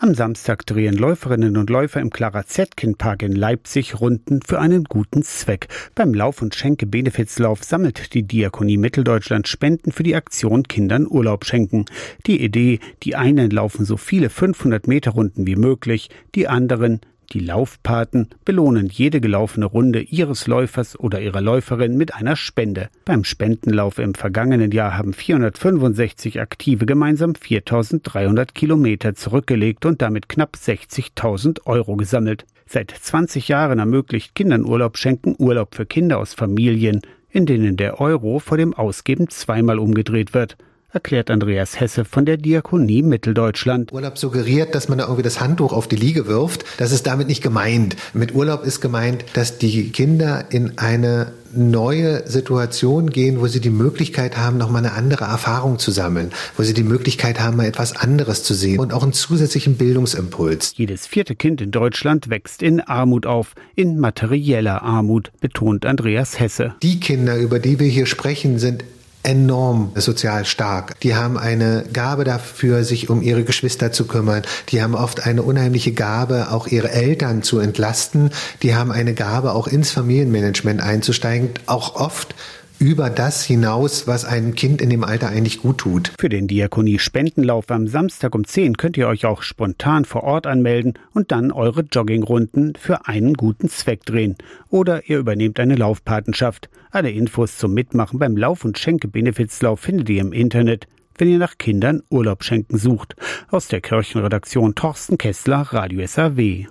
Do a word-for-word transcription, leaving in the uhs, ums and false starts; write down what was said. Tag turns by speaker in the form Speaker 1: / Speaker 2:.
Speaker 1: Am Samstag drehen Läuferinnen und Läufer im Clara-Zetkin-Park in Leipzig Runden für einen guten Zweck. Beim Lauf- und Schenke-Benefizlauf sammelt die Diakonie Mitteldeutschland Spenden für die Aktion Kindern Urlaub schenken. Die Idee, die einen laufen so viele fünfhundert Meter Runden wie möglich, die anderen, die Laufpaten, belohnen jede gelaufene Runde ihres Läufers oder ihrer Läuferin mit einer Spende. Beim Spendenlauf im vergangenen Jahr haben vierhundertfünfundsechzig Aktive gemeinsam viertausenddreihundert Kilometer zurückgelegt und damit knapp sechzigtausend Euro gesammelt. Seit zwanzig Jahren ermöglicht Kindern Urlaub schenken Urlaub für Kinder aus Familien, in denen der Euro vor dem Ausgeben zweimal umgedreht wird, erklärt Andreas Hesse von der Diakonie Mitteldeutschland.
Speaker 2: Urlaub suggeriert, dass man da irgendwie das Handtuch auf die Liege wirft. Das ist damit nicht gemeint. Mit Urlaub ist gemeint, dass die Kinder in eine neue Situation gehen, wo sie die Möglichkeit haben, noch mal eine andere Erfahrung zu sammeln, wo sie die Möglichkeit haben, mal etwas anderes zu sehen und auch einen zusätzlichen Bildungsimpuls.
Speaker 1: Jedes vierte Kind in Deutschland wächst in Armut auf, in materieller Armut, betont Andreas Hesse.
Speaker 2: Die Kinder, über die wir hier sprechen, sind enorm sozial stark. Die haben eine Gabe dafür, sich um ihre Geschwister zu kümmern. Die haben oft eine unheimliche Gabe, auch ihre Eltern zu entlasten. Die haben eine Gabe, auch ins Familienmanagement einzusteigen, auch oft über das hinaus, was einem Kind in dem Alter eigentlich gut tut.
Speaker 1: Für den Diakonie-Spendenlauf am Samstag um zehn könnt ihr euch auch spontan vor Ort anmelden und dann eure Joggingrunden für einen guten Zweck drehen. Oder ihr übernehmt eine Laufpatenschaft. Alle Infos zum Mitmachen beim Lauf- und Schenke-Benefizlauf findet ihr im Internet, wenn ihr nach Kindern Urlaub schenken sucht. Aus der Kirchenredaktion Thorsten Kessler, Radio S R W.